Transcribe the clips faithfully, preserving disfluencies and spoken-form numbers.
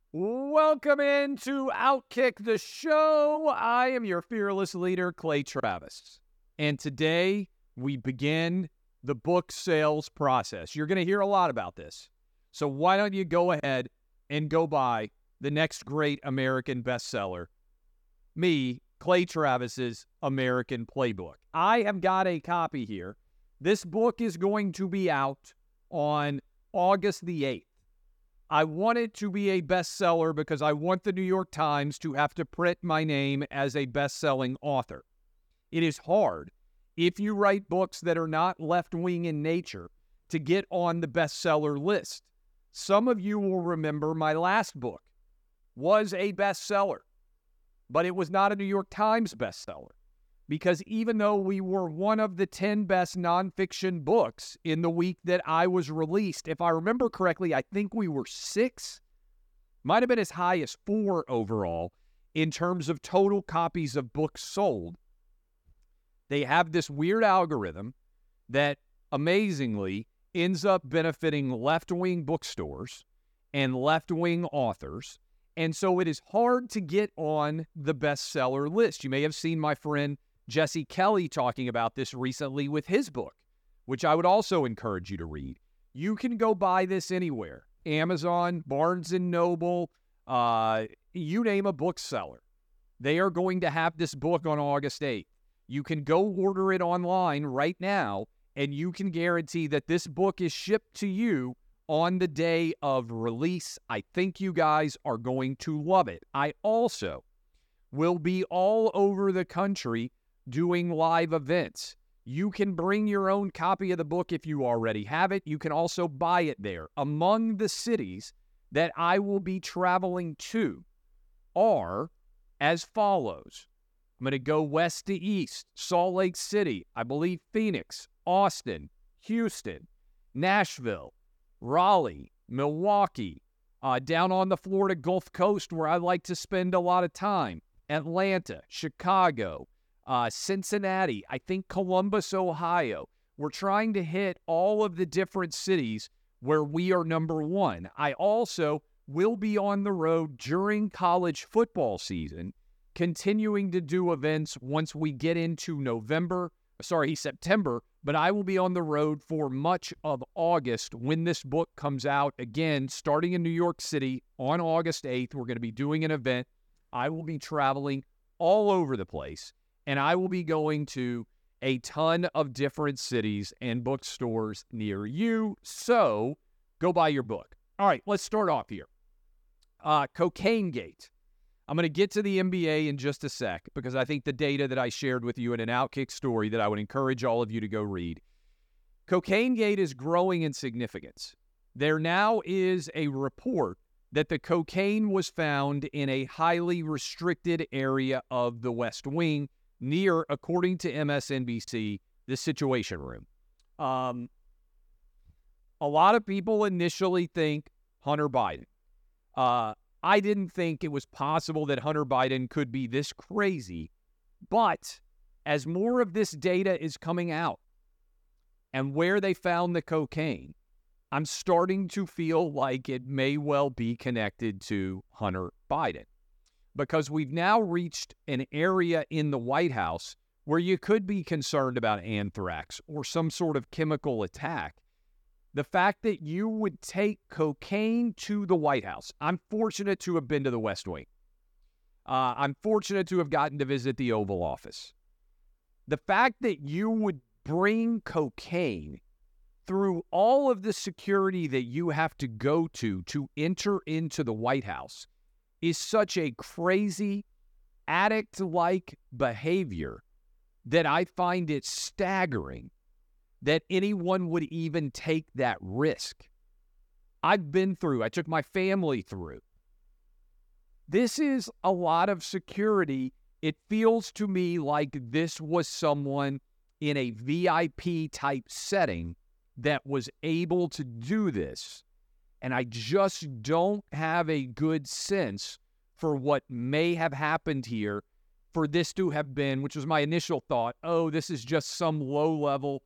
Welcome into Outkick the Show. I am your fearless leader, Clay Travis. And today we begin the book sales process. You're going to hear a lot about this. So why don't you go ahead and go buy the next great American bestseller, me, Clay Travis's American Playbook. I have got a copy here. This book is going to be out on August the eighth. I want it to be a bestseller because I want the New York Times to have to print my name as a best-selling author. It is hard, if you write books that are not left-wing in nature, to get on the bestseller list. Some of you will remember my last book was a bestseller, but it was not a New York Times bestseller. Because even though we were one of the ten best nonfiction books in the week that I was released, if I remember correctly, I think we were six, might have been as high as four overall in terms of total copies of books sold. They have this weird algorithm that amazingly ends up benefiting left-wing bookstores and left-wing authors. And so it is hard to get on the bestseller list. You may have seen my friend Jesse Kelly talking about this recently with his book, which I would also encourage you to read. You can go buy this anywhere. Amazon, Barnes and Noble, uh, you name a bookseller. They are going to have this book on August eighth. You can go order it online right now, and you can guarantee that this book is shipped to you on the day of release. I think you guys are going to love it. I also will be all over the country doing live events. You can bring your own copy of the book if you already have it. You can also buy it there. Among the cities that I will be traveling to are as follows. I'm going to go west to east, Salt Lake City, I believe Phoenix, Austin, Houston, Nashville, Raleigh, Milwaukee, uh, down on the Florida Gulf Coast where I like to spend a lot of time, Atlanta, Chicago, Uh, Cincinnati, I think Columbus, Ohio. We're trying to hit all of the different cities where we are number one. I also will be on the road during college football season, continuing to do events once we get into November, sorry, September, but I will be on the road for much of August when this book comes out. Again, starting in New York City on August eighth, we're going to be doing an event. I will be traveling all over the place. And I will be going to a ton of different cities and bookstores near you. So go buy your book. All right, let's start off here. Uh, Cocaine Gate. I'm going to get to the N B A in just a sec because I think the data that I shared with you in an Outkick story that I would encourage all of you to go read. Cocaine Gate is growing in significance. There now is a report that the cocaine was found in a highly restricted area of the West Wing, near, according to M S N B C, the Situation Room. Um, a lot of people initially think Hunter Biden. Uh, I didn't think it was possible that Hunter Biden could be this crazy, but as more of this data is coming out and where they found the cocaine, I'm starting to feel like it may well be connected to Hunter Biden. Because we've now reached an area in the White House where you could be concerned about anthrax or some sort of chemical attack. The fact that you would take cocaine to the White House. I'm fortunate to have been to the West Wing. Uh, I'm fortunate to have gotten to visit the Oval Office. The fact that you would bring cocaine through all of the security that you have to go to to enter into the White House is such a crazy, addict-like behavior that I find it staggering that anyone would even take that risk. I've been through, I took my family through. This is a lot of security. It feels to me like this was someone in a V I P type setting that was able to do this. And I just don't have a good sense for what may have happened here for this to have been, which was my initial thought, oh, this is just some low-level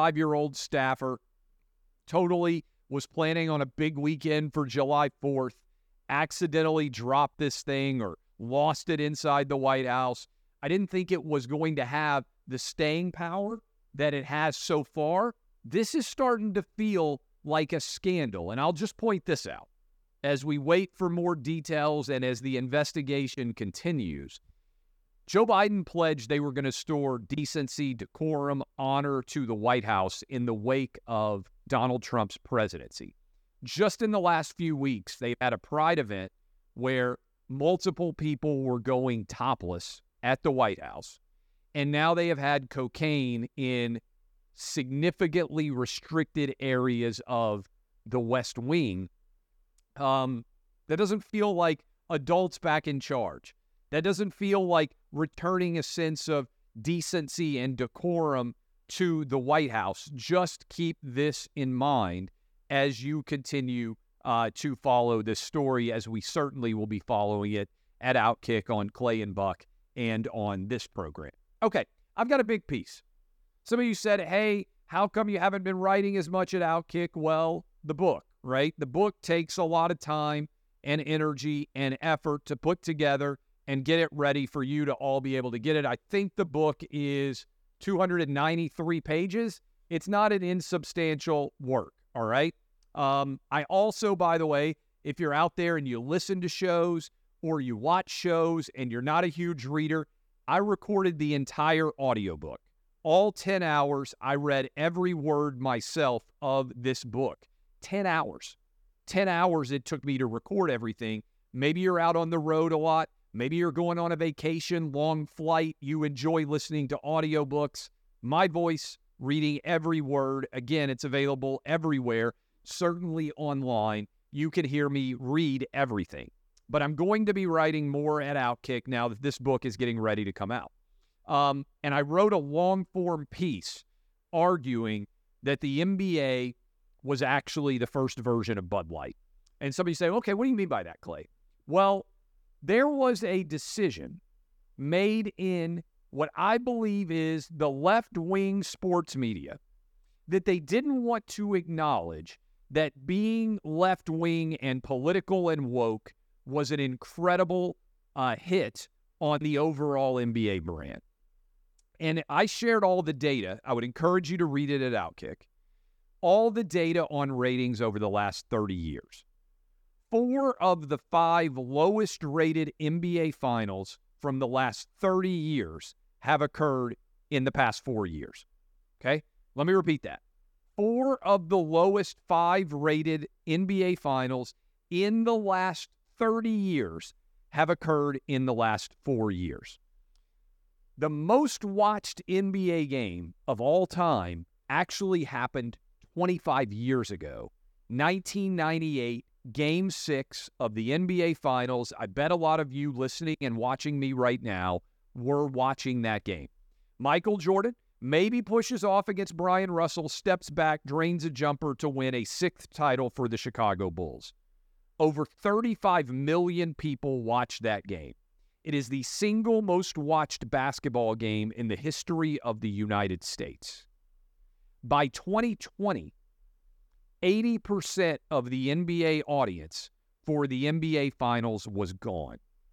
twenty-five-year-old staffer, totally was planning on a big weekend for July fourth, accidentally dropped this thing or lost it inside the White House. I didn't think it was going to have the staying power that it has so far. This is starting to feel like a scandal. And I'll just point this out. As we wait for more details and as the investigation continues, Joe Biden pledged they were going to restore decency, decorum, honor to the White House in the wake of Donald Trump's presidency. Just in the last few weeks, they've had a pride event where multiple people were going topless at the White House. And now they have had cocaine in significantly restricted areas of the West Wing. Um, that doesn't feel like adults back in charge. That doesn't feel like returning a sense of decency and decorum to the White House. Just keep this in mind as you continue uh, to follow this story, as we certainly will be following it at Outkick on Clay and Buck and on this program. Okay, I've got a big piece. Some of you said, hey, how come you haven't been writing as much at Outkick? Well, the book, right? The book takes a lot of time and energy and effort to put together and get it ready for you to all be able to get it. I think the book is two hundred ninety-three pages. It's not an insubstantial work, all right? Um, I also, by the way, if you're out there and you listen to shows or you watch shows and you're not a huge reader, I recorded the entire audiobook. All ten hours, I read every word myself of this book. ten hours. ten hours it took me to record everything. Maybe you're out on the road a lot. Maybe you're going on a vacation, long flight. You enjoy listening to audiobooks. My voice, reading every word. Again, it's available everywhere, certainly online. You can hear me read everything. But I'm going to be writing more at Outkick now that this book is getting ready to come out. Um, and I wrote a long-form piece arguing that the N B A was actually the first version of Bud Light. And somebody say, okay, what do you mean by that, Clay? Well, there was a decision made in what I believe is the left-wing sports media that they didn't want to acknowledge that being left-wing and political and woke was an incredible uh, hit on the overall N B A brand. And I shared all the data. I would encourage you to read it at Outkick. All the data on ratings over the last thirty years. Four of the five lowest rated N B A finals from the last thirty years have occurred in the past four years. Okay? Let me repeat that. Four of the lowest five rated N B A finals in the last thirty years have occurred in the last four years. The most watched N B A game of all time actually happened twenty-five years ago, nineteen ninety-eight, Game six of the N B A Finals. I bet a lot of you listening and watching me right now were watching that game. Michael Jordan maybe pushes off against Brian Russell, steps back, drains a jumper to win a sixth title for the Chicago Bulls. Over thirty-five million people watched that game. It is the single most watched basketball game in the history of the United States. By twenty twenty, eighty percent of the N B A audience for the N B A Finals was gone.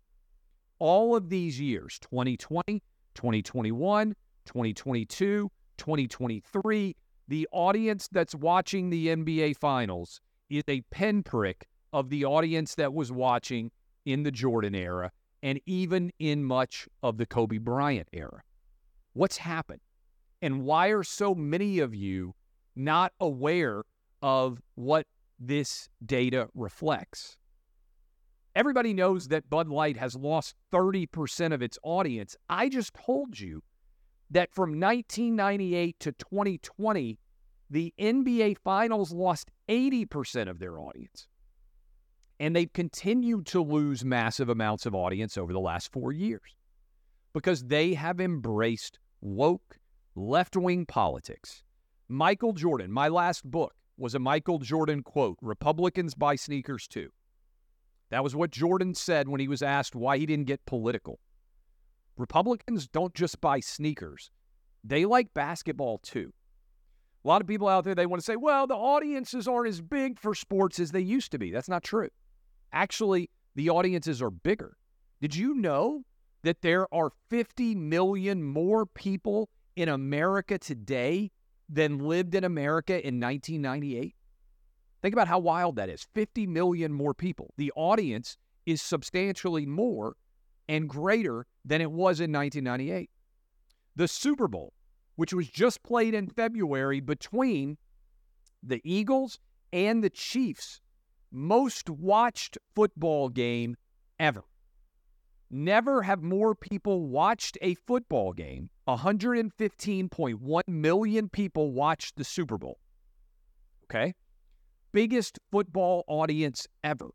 All of these years, twenty twenty, twenty twenty-one, twenty twenty-two, twenty twenty-three, the audience that's watching the N B A Finals is a pinprick of the audience that was watching in the Jordan era and even in much of the Kobe Bryant era. What's happened? And why are so many of you not aware of what this data reflects? Everybody knows that Bud Light has lost thirty percent of its audience. I just told you that from nineteen ninety-eight to twenty twenty, the N B A Finals lost eighty percent of their audience. And they've continued to lose massive amounts of audience over the last four years because they have embraced woke, left-wing politics. Michael Jordan, my last book was a Michael Jordan quote, "Republicans buy sneakers too." That was what Jordan said when he was asked why he didn't get political. Republicans don't just buy sneakers. They like basketball too. A lot of people out there, they want to say, well, the audiences aren't as big for sports as they used to be. That's not true. Actually, the audiences are bigger. Did you know that there are fifty million more people in America today than lived in America in nineteen ninety-eight? Think about how wild that is. fifty million more people. The audience is substantially more and greater than it was in nineteen ninety-eight. The Super Bowl, which was just played in February between the Eagles and the Chiefs, most watched football game ever. Never have more people watched a football game. one hundred fifteen point one million people watched the Super Bowl. Okay? Biggest football audience ever.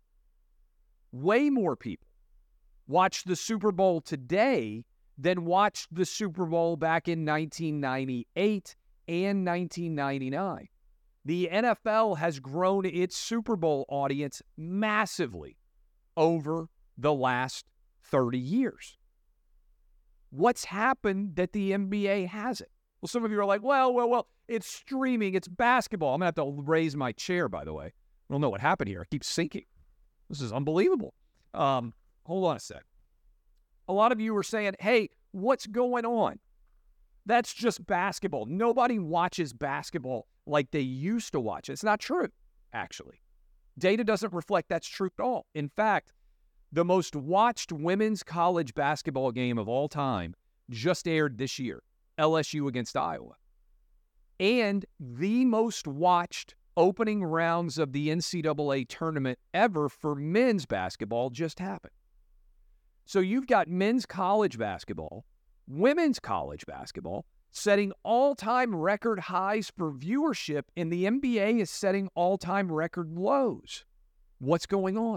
Way more people watch the Super Bowl today than watched the Super Bowl back in nineteen ninety-eight and nineteen ninety-nine. The N F L has grown its Super Bowl audience massively over the last thirty years. What's happened that the N B A hasn't? Well, some of you are like, well, well, well, it's streaming, it's basketball. I'm going to have to raise my chair, by the way. I don't know what happened here. I keep sinking. This is unbelievable. Um, hold on a sec. A lot of you are saying, hey, what's going on? That's just basketball. Nobody watches basketball like they used to watch. It's not true, actually. Data doesn't reflect that's true at all. In fact, the most watched women's college basketball game of all time just aired this year, L S U against Iowa. And the most watched opening rounds of the N C double A tournament ever for men's basketball just happened. So you've got men's college basketball, women's college basketball, setting all-time record highs for viewership, and the N B A is setting all-time record lows. What's going on?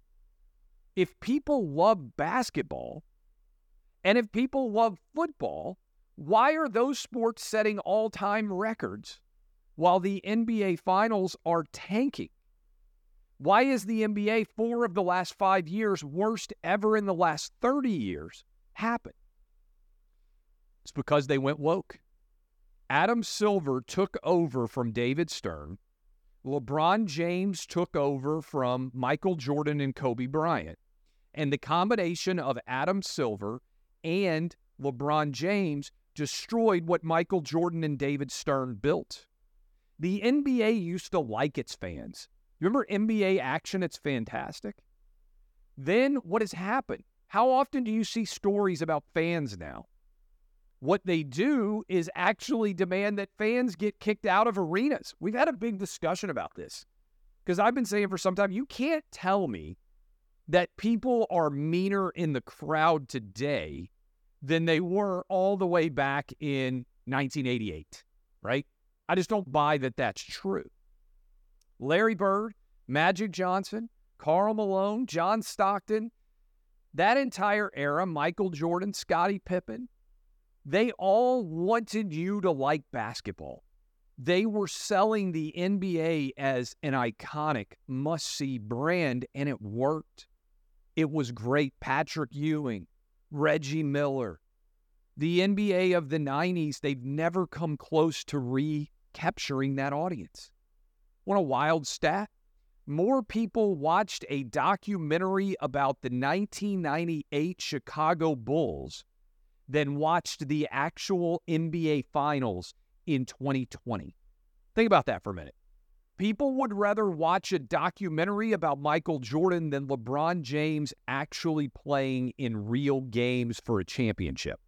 If people love basketball, and if people love football, why are those sports setting all-time records while the N B A finals are tanking? Why is the N B A four of the last five years, worst ever in the last thirty years, happen? It's because they went woke. Adam Silver took over from David Stern. LeBron James took over from Michael Jordan and Kobe Bryant. And the combination of Adam Silver and LeBron James destroyed what Michael Jordan and David Stern built. The N B A used to like its fans. Remember N B A action? It's fantastic. Then what has happened? How often do you see stories about fans now? What they do is actually demand that fans get kicked out of arenas. We've had a big discussion about this because I've been saying for some time, you can't tell me that people are meaner in the crowd today than they were all the way back in nineteen eighty-eight, right? I just don't buy that that's true. Larry Bird, Magic Johnson, Karl Malone, John Stockton, that entire era, Michael Jordan, Scottie Pippen, they all wanted you to like basketball. They were selling the N B A as an iconic, must-see brand, and it worked. It was great. Patrick Ewing, Reggie Miller. The N B A of the nineties, they've never come close to recapturing that audience. Want a wild stat? More people watched a documentary about the nineteen ninety-eight Chicago Bulls than watched the actual N B A Finals in twenty twenty. Think about that for a minute. People would rather watch a documentary about Michael Jordan than LeBron James actually playing in real games for a championship.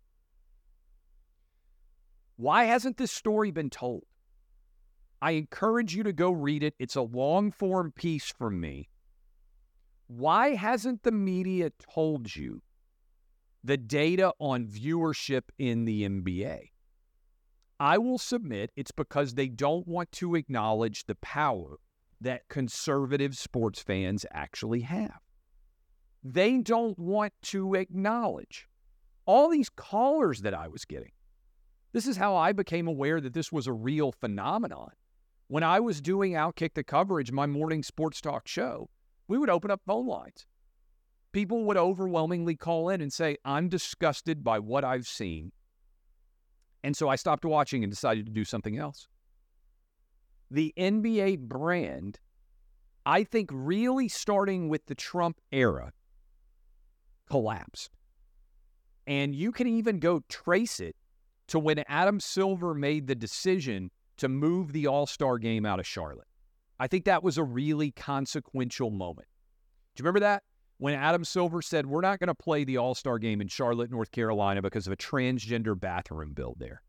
Why hasn't this story been told? I encourage you to go read it. It's a long-form piece from me. Why hasn't the media told you the data on viewership in the N B A? I will submit it's because they don't want to acknowledge the power that conservative sports fans actually have. They don't want to acknowledge all these callers that I was getting. This is how I became aware that this was a real phenomenon. When I was doing Outkick the Coverage, my morning sports talk show, we would open up phone lines. People would overwhelmingly call in and say, I'm disgusted by what I've seen. And so I stopped watching and decided to do something else. The N B A brand I think really starting with the Trump era, collapsed. And you can even go trace it to when Adam Silver made the decision to move the All-Star game out of Charlotte. I think that was a really consequential moment. Do you remember that? When Adam Silver said, we're not going to play the All-Star game in Charlotte, North Carolina because of a transgender bathroom built there.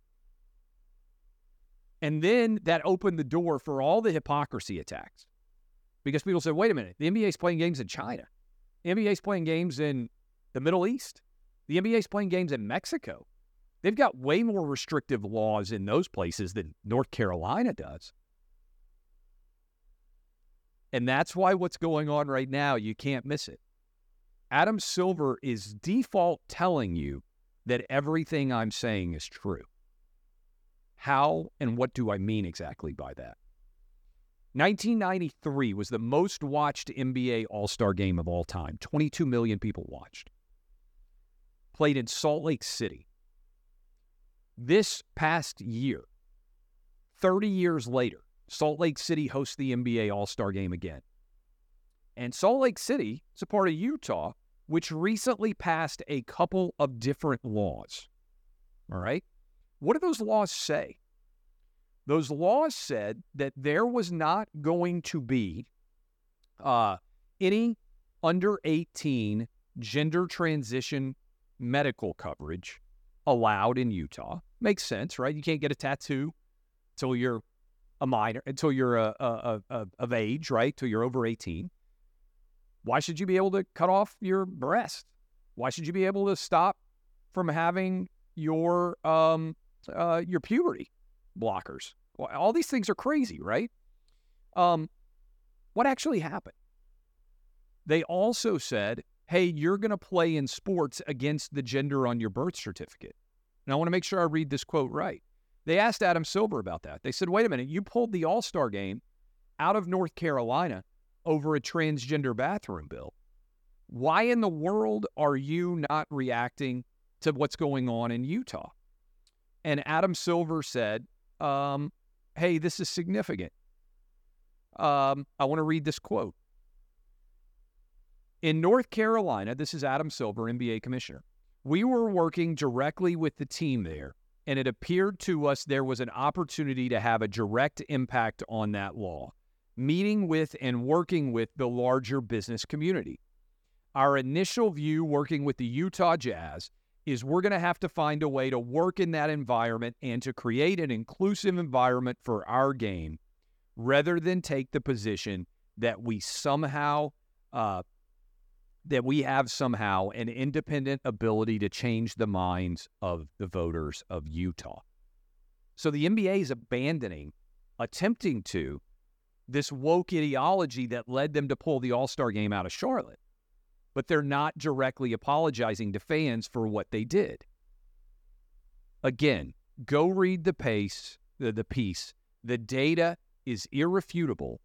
And then that opened the door for all the hypocrisy attacks. Because people said, wait a minute, the N B A is playing games in China. The N B A is playing games in the Middle East. The N B A is playing games in Mexico. They've got way more restrictive laws in those places than North Carolina does. And that's why what's going on right now, you can't miss it. Adam Silver is default telling you that everything I'm saying is true. How and what do I mean exactly by that? nineteen ninety-three was the most watched N B A All-Star game of all time. twenty-two million people watched. Played in Salt Lake City. This past year, thirty years later, Salt Lake City hosts the N B A All-Star game again. And Salt Lake City is a part of Utah, which recently passed a couple of different laws. All right? What do those laws say? Those laws said that there was not going to be uh, any under eighteen gender transition medical coverage allowed in Utah. Makes sense, right? You can't get a tattoo until you're a minor, until you're a, a, a, of age, right? Till you're over eighteen. Why should you be able to cut off your breast? Why should you be able to stop from having your um uh, your puberty blockers? Well, all these things are crazy, right? Um, what actually happened? They also said, hey, you're going to play in sports against the gender on your birth certificate. And I want to make sure I read this quote right. They asked Adam Silver about that. They said, wait a minute, you pulled the All-Star game out of North Carolina over a transgender bathroom bill. Why in the world are you not reacting to what's going on in Utah? And Adam Silver said, um, hey, this is significant. Um, I want to read this quote. In North Carolina, this is Adam Silver, N B A commissioner, we were working directly with the team there, and it appeared to us there was an opportunity to have a direct impact on that law, meeting with and working with the larger business community. Our initial view working with the Utah Jazz is we're going to have to find a way to work in that environment and to create an inclusive environment for our game rather than take the position that we somehow, uh, that we have somehow an independent ability to change the minds of the voters of Utah. So the N B A is abandoning, attempting to, this woke ideology that led them to pull the All-Star game out of Charlotte. But they're not directly apologizing to fans for what they did. Again, go read the pace, the, the piece. The data is irrefutable.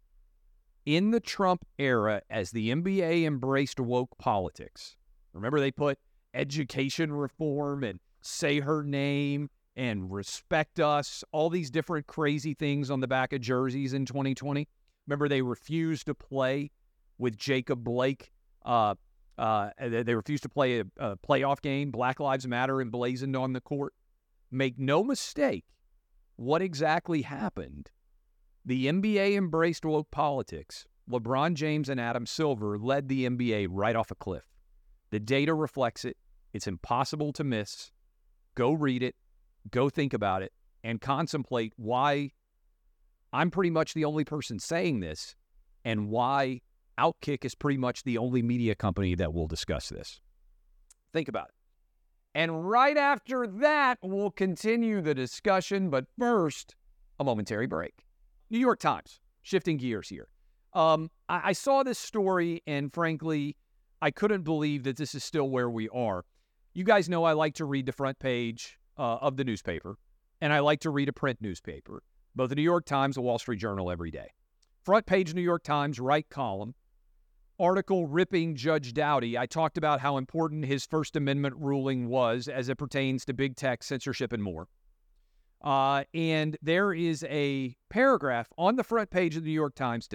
In the Trump era, as the N B A embraced woke politics, remember they put education reform and say her name and respect us, all these different crazy things on the back of jerseys in twenty twenty. Remember they refused to play with Jacob Blake. Uh, uh, they refused to play a, a playoff game. Black Lives Matter emblazoned on the court. Make no mistake, what exactly happened? The N B A embraced woke politics. LeBron James and Adam Silver led the N B A right off a cliff. The data reflects it. It's impossible to miss. Go read it. Go think about it and contemplate why I'm pretty much the only person saying this and why Outkick is pretty much the only media company that will discuss this. Think about it. And right after that, we'll continue the discussion. But first, a momentary break. New York Times, shifting gears here. Um, I, I saw this story, and frankly, I couldn't believe that this is still where we are. You guys know I like to read the front page uh, of the newspaper, and I like to read a print newspaper, both the New York Times and Wall Street Journal every day. Front page New York Times, right column. Article ripping Judge Doughty. I talked about how important his First Amendment ruling was as it pertains to big tech, censorship, and more. Uh, and there is a paragraph on the front page of the New York Times today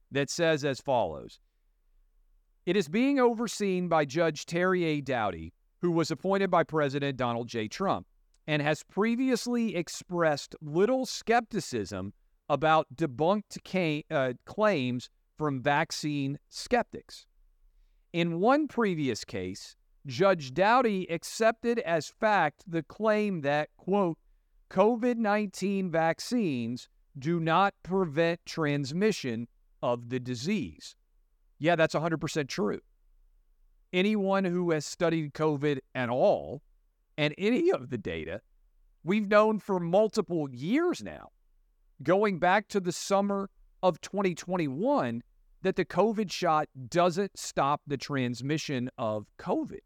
that says as follows. It is being overseen by Judge Terry A. Doughty, who was appointed by President Donald J. Trump, and has previously expressed little skepticism about debunked ca- uh, claims from vaccine skeptics. In one previous case, Judge Doughty accepted as fact the claim that, quote, COVID nineteen vaccines do not prevent transmission of the disease. Yeah, that's one hundred percent true. Anyone who has studied COVID at all, and any of the data, we've known for multiple years now, going back to the summer of twenty twenty-one, that the COVID shot doesn't stop the transmission of COVID.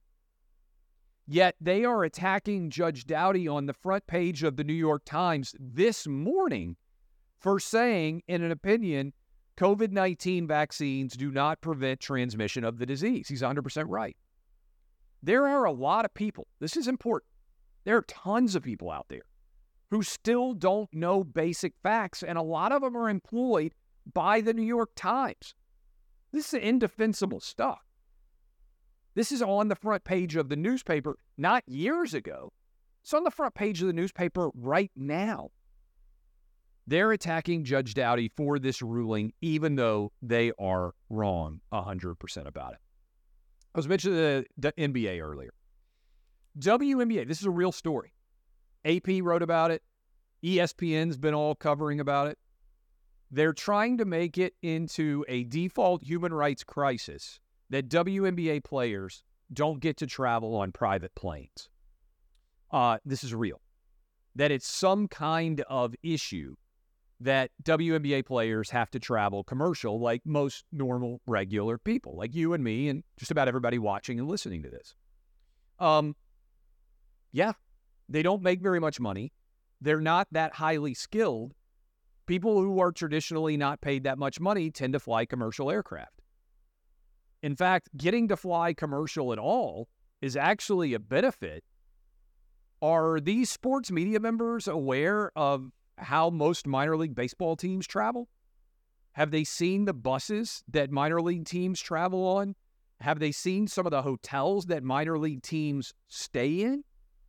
Yet they are attacking Judge Doughty on the front page of the New York Times this morning for saying, in an opinion, COVID nineteen vaccines do not prevent transmission of the disease. He's one hundred percent right. There are a lot of people, this is important, there are tons of people out there who still don't know basic facts, and a lot of them are employed by the New York Times. This is indefensible stuff. This is on the front page of the newspaper, not years ago. It's on the front page of the newspaper right now. They're attacking Judge Doughty for this ruling, even though they are wrong one hundred percent about it. I was mentioning the, the N B A earlier. W N B A, this is a real story. A P wrote about it. E S P N's been all covering about it. They're trying to make it into a default human rights crisis that W N B A players don't get to travel on private planes. Uh, this is real. That it's some kind of issue that W N B A players have to travel commercial like most normal, regular people, like you and me and just about everybody watching and listening to this. Um, yeah, they don't make very much money. They're not that highly skilled. People who are traditionally not paid that much money tend to fly commercial aircraft. In fact, getting to fly commercial at all is actually a benefit. Are these sports media members aware of how most minor league baseball teams travel? Have they seen the buses that minor league teams travel on? Have they seen some of the hotels that minor league teams stay in?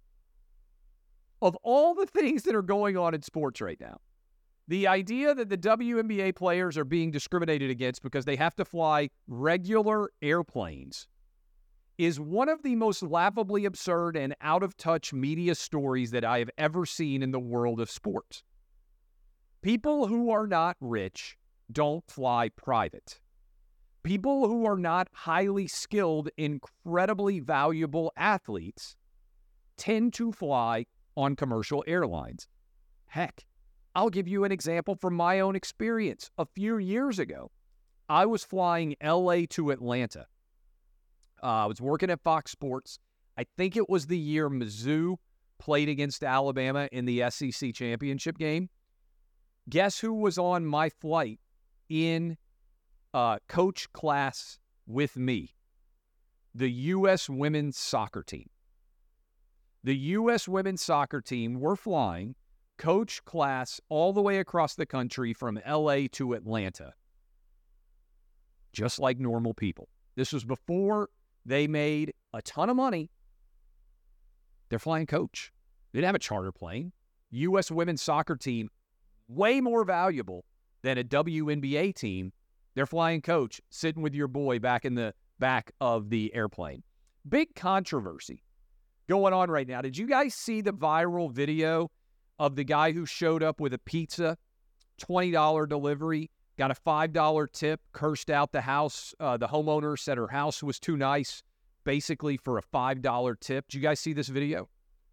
Of all the things that are going on in sports right now, the idea that the W N B A players are being discriminated against because they have to fly regular airplanes is one of the most laughably absurd and out-of-touch media stories that I have ever seen in the world of sports. People who are not rich don't fly private. People who are not highly skilled, incredibly valuable athletes tend to fly on commercial airlines. Heck, I'll give you an example from my own experience. A few years ago, I was flying L A to Atlanta. Uh, I was working at Fox Sports. I think it was the year Mizzou played against Alabama in the S E C championship game. Guess who was on my flight in uh, coach class with me? The U S women's soccer team. The U S women's soccer team were flying coach class all the way across the country from L A to Atlanta. Just like normal people. This was before they made a ton of money. They're flying coach. They didn't have a charter plane. U S women's soccer team, way more valuable than a W N B A team. They're flying coach, sitting with your boy back in the back of the airplane. Big controversy going on right now. Did you guys see the viral video of the guy who showed up with a pizza, twenty dollars delivery, got a five dollars tip, cursed out the house, uh, the homeowner, said her house was too nice, basically for a five dollars tip? Did you guys see this video?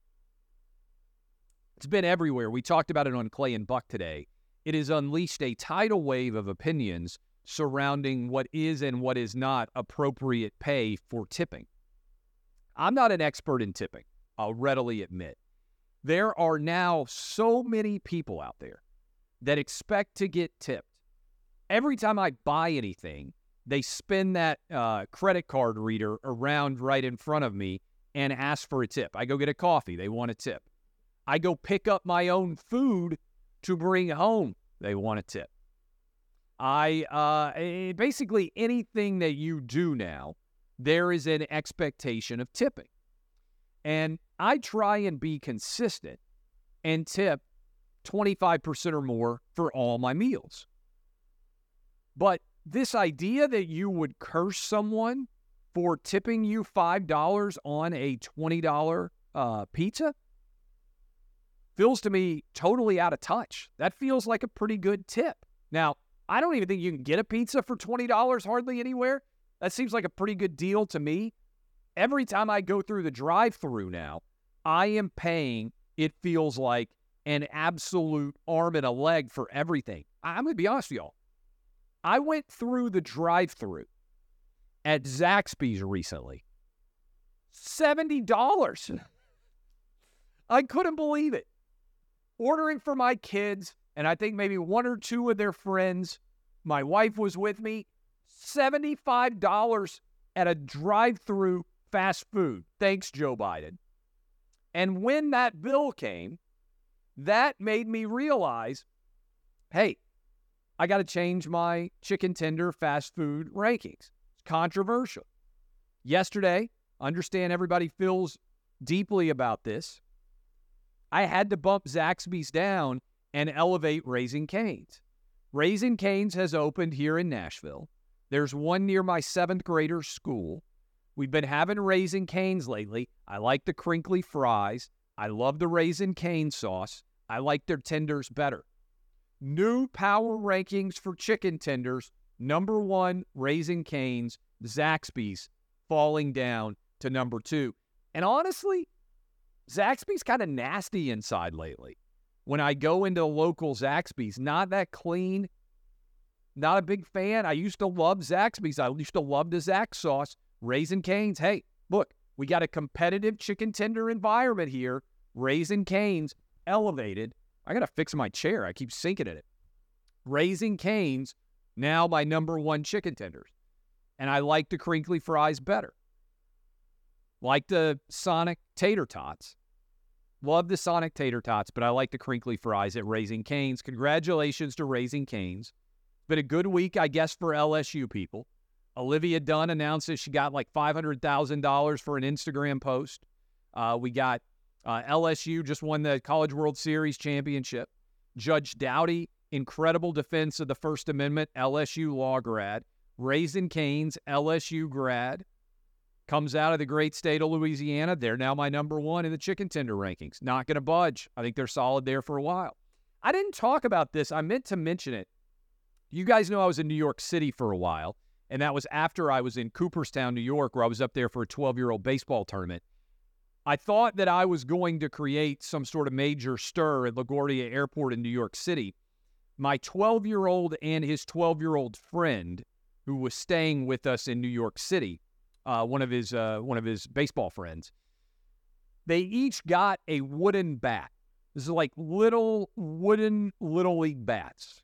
It's been everywhere. We talked about it on Clay and Buck today. It has unleashed a tidal wave of opinions surrounding what is and what is not appropriate pay for tipping. I'm not an expert in tipping, I'll readily admit. There are now so many people out there that expect to get tipped. Every time I buy anything, they spin that uh, credit card reader around right in front of me and ask for a tip. I go get a coffee, they want a tip. I go pick up my own food to bring home, they want a tip. I uh, eh, basically anything that you do now, there is an expectation of tipping. And I try and be consistent and tip twenty-five percent or more for all my meals. But this idea that you would curse someone for tipping you five dollars on a twenty dollars uh, pizza feels to me totally out of touch. That feels like a pretty good tip. Now, I don't even think you can get a pizza for twenty dollars hardly anywhere. That seems like a pretty good deal to me. Every time I go through the drive-thru now, I am paying, it feels like, an absolute arm and a leg for everything. I'm going to be honest with y'all. I went through the drive-thru at Zaxby's recently. seventy dollars. I couldn't believe it. Ordering for my kids, and I think maybe one or two of their friends. My wife was with me. seventy-five dollars at a drive-thru fast food. Thanks, Joe Biden. And when that bill came, that made me realize, hey, I got to change my chicken tender fast food rankings. It's controversial. Yesterday, understand everybody feels deeply about this. I had to bump Zaxby's down and elevate Raising Cane's. Raising Cane's has opened here in Nashville. There's one near my seventh grader's school. We've been having Raising Cane's lately. I like the crinkly fries. I love the Raising Cane sauce. I like their tenders better. New power rankings for chicken tenders. Number one, Raising Cane's. Zaxby's falling down to number two. And honestly, Zaxby's kind of nasty inside lately. When I go into local Zaxby's, not that clean. Not a big fan. I used to love Zaxby's. I used to love the Zax sauce. Raising Cane's, hey, look, we got a competitive chicken tender environment here. Raising Cane's, elevated. I got to fix my chair. I keep sinking in it. Raising Cane's, now my number one chicken tenders. And I like the crinkly fries better. Like the Sonic tater tots. Love the Sonic tater tots, but I like the crinkly fries at Raising Cane's. Congratulations to Raising Cane's. Been a good week, I guess, for L S U people. Olivia Dunn announces she got like five hundred thousand dollars for an Instagram post. Uh, we got uh, L S U just won the College World Series championship. Judge Doughty, incredible defense of the First Amendment, L S U law grad. Raising Cane's, L S U grad. Comes out of the great state of Louisiana. They're now my number one in the chicken tender rankings. Not going to budge. I think they're solid there for a while. I didn't talk about this. I meant to mention it. You guys know I was in New York City for a while, and that was after I was in Cooperstown, New York, where I was up there for a twelve-year-old baseball tournament. I thought that I was going to create some sort of major stir at LaGuardia Airport in New York City. My twelve-year-old and his twelve-year-old friend, who was staying with us in New York City, uh, one of his uh, one of his baseball friends, they each got a wooden bat. This is like little wooden Little League bats.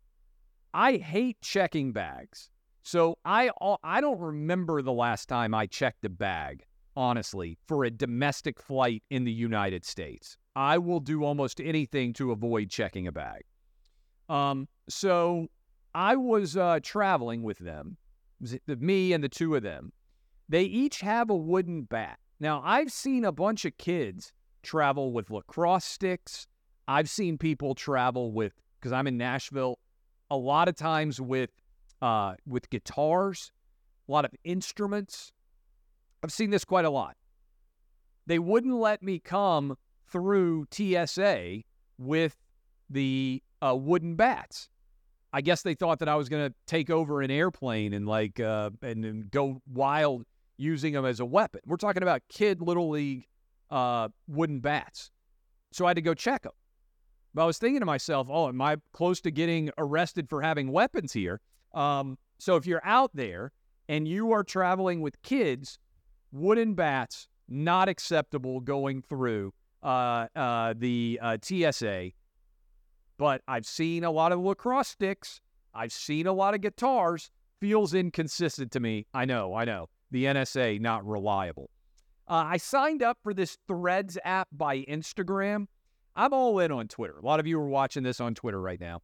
I hate checking bags. So I I don't remember the last time I checked a bag, honestly, for a domestic flight in the United States. I will do almost anything to avoid checking a bag. Um, so I was uh, traveling with them, me and the two of them. They each have a wooden bat. Now, I've seen a bunch of kids travel with lacrosse sticks. I've seen people travel with, because I'm in Nashville, a lot of times with uh, with guitars, a lot of instruments. I've seen this quite a lot. They wouldn't let me come through T S A with the uh, wooden bats. I guess they thought that I was going to take over an airplane and like uh, and, and go wild using them as a weapon. We're talking about kid Little League uh, wooden bats. So I had to go check them. But I was thinking to myself, oh, am I close to getting arrested for having weapons here? Um, so if you're out there and you are traveling with kids, wooden bats, not acceptable going through uh, uh, the uh, T S A. But I've seen a lot of lacrosse sticks. I've seen a lot of guitars. Feels inconsistent to me. I know, I know. The N S A, not reliable. Uh, I signed up for this Threads app by Instagram. I'm all in on Twitter. A lot of you are watching this on Twitter right now.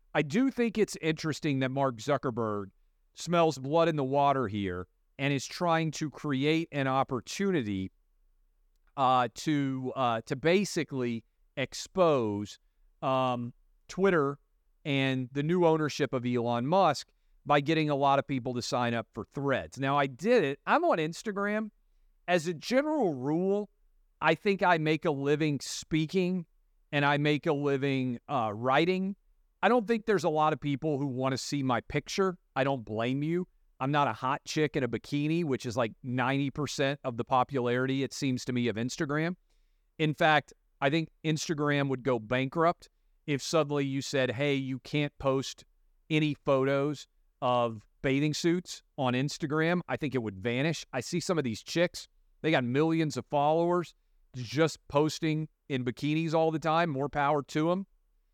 I do think it's interesting that Mark Zuckerberg smells blood in the water here and is trying to create an opportunity uh, to uh, to basically expose um, Twitter and the new ownership of Elon Musk by getting a lot of people to sign up for Threads. Now, I did it. I'm on Instagram. As a general rule, I think I make a living speaking and I make a living uh, writing. I don't think there's a lot of people who want to see my picture. I don't blame you. I'm not a hot chick in a bikini, which is like ninety percent of the popularity, it seems to me, of Instagram. In fact, I think Instagram would go bankrupt if suddenly you said, hey, you can't post any photos of bathing suits on Instagram. I think it would vanish. I see some of these chicks, they got millions of followers just posting in bikinis all the time. More power to them.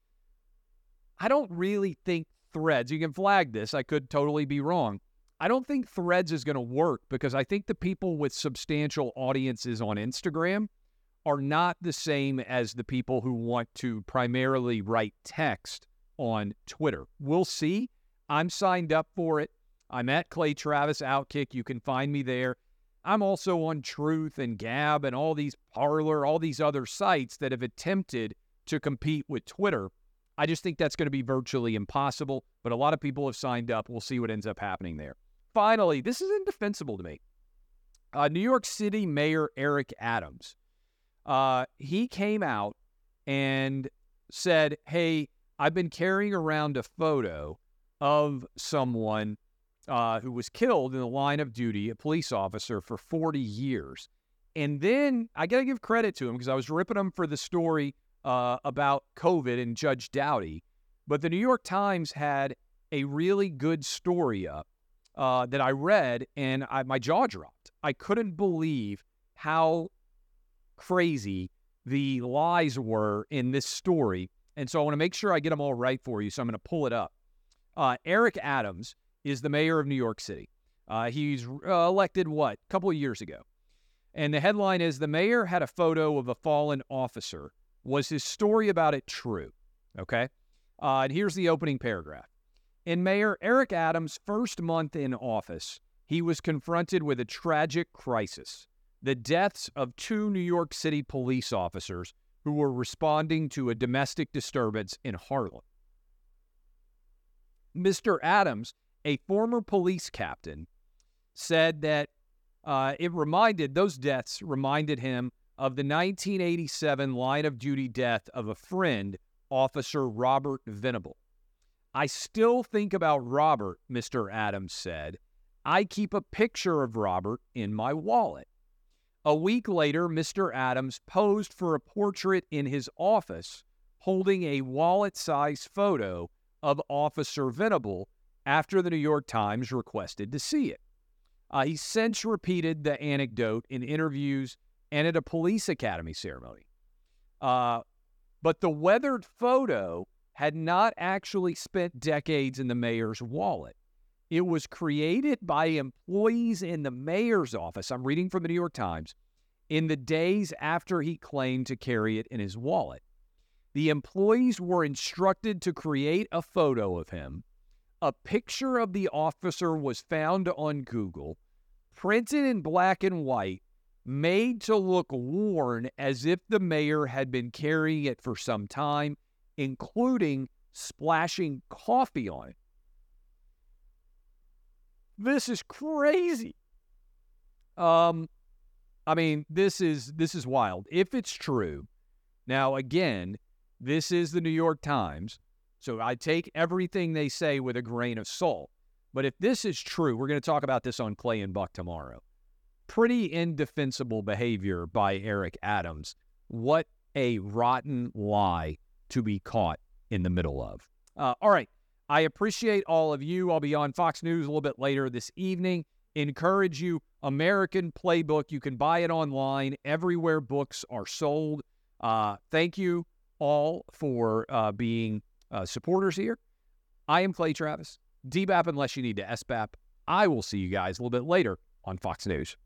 I don't really think Threads, you can flag this, I could totally be wrong. I don't think Threads is going to work because I think the people with substantial audiences on Instagram are not the same as the people who want to primarily write text on Twitter. We'll see. I'm signed up for it. I'm at Clay Travis Outkick. You can find me there. I'm also on Truth and Gab and all these Parler, all these other sites that have attempted to compete with Twitter. I just think that's going to be virtually impossible, but a lot of people have signed up. We'll see what ends up happening there. Finally, this is indefensible to me. Uh, New York City Mayor Eric Adams, uh, he came out and said, hey, I've been carrying around a photo of someone uh, who was killed in the line of duty, a police officer, for forty years. And then I got to give credit to him because I was ripping him for the story uh, about COVID and Judge Doughty. But the New York Times had a really good story up uh, that I read, and I, my jaw dropped. I couldn't believe how crazy the lies were in this story. And so I want to make sure I get them all right for you, so I'm going to pull it up. Uh, Eric Adams is the mayor of New York City. Uh, he's uh, elected, what, a couple of years ago. And the headline is, the mayor had a photo of a fallen officer. Was his story about it true? Okay. Uh, and here's the opening paragraph. In Mayor Eric Adams' first month in office, he was confronted with a tragic crisis: the deaths of two New York City police officers who were responding to a domestic disturbance in Harlem. Mister Adams, a former police captain, said that uh, it reminded, those deaths reminded him of the nineteen eighty-seven line of duty death of a friend, Officer Robert Venable. I still think about Robert, Mister Adams said. I keep a picture of Robert in my wallet. A week later, Mister Adams posed for a portrait in his office holding a wallet-sized photo of Officer Venable after the New York Times requested to see it. Uh, he since repeated the anecdote in interviews and at a police academy ceremony. Uh, but the weathered photo had not actually spent decades in the mayor's wallet. It was created by employees in the mayor's office, I'm reading from the New York Times, in the days after he claimed to carry it in his wallet. The employees were instructed to create a photo of him. A picture of the officer was found on Google, printed in black and white, made to look worn as if the mayor had been carrying it for some time, including splashing coffee on it. This is crazy. Um, I mean, this is this is wild. If it's true, now again, this is the New York Times, so I take everything they say with a grain of salt. But if this is true, we're going to talk about this on Clay and Buck tomorrow. Pretty indefensible behavior by Eric Adams. What a rotten lie to be caught in the middle of. Uh, all right. I appreciate all of you. I'll be on Fox News a little bit later this evening. Encourage you, American Playbook. You can buy it online everywhere books are sold. Uh, thank you all for uh, being uh, supporters here. I am Clay Travis. D B A P unless you need to S B A P. I will see you guys a little bit later on Fox News.